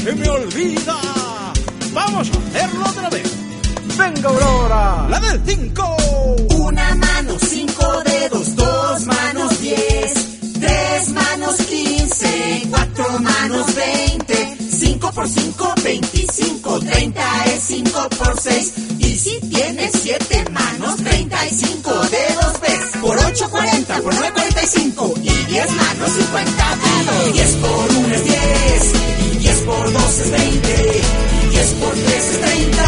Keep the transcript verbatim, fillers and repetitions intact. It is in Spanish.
se me olvida. Vamos a hacerlo otra vez. Venga, Aurora. La del cinco. Una mano, cinco dedos, dos manos, diez. Tres manos, quince. Cuatro manos, veinte. Cinco por cinco, veinticinco. Treinta es cinco por seis. Y si tienes siete manos, treinta y cinco dedos ves. Por ocho, cuarenta. Por nueve, cuarenta y cinco. Y diez manos, cincuenta dedos. Diez por uno es diez. Y diez por dos es veinte. Y diez por tres es treinta.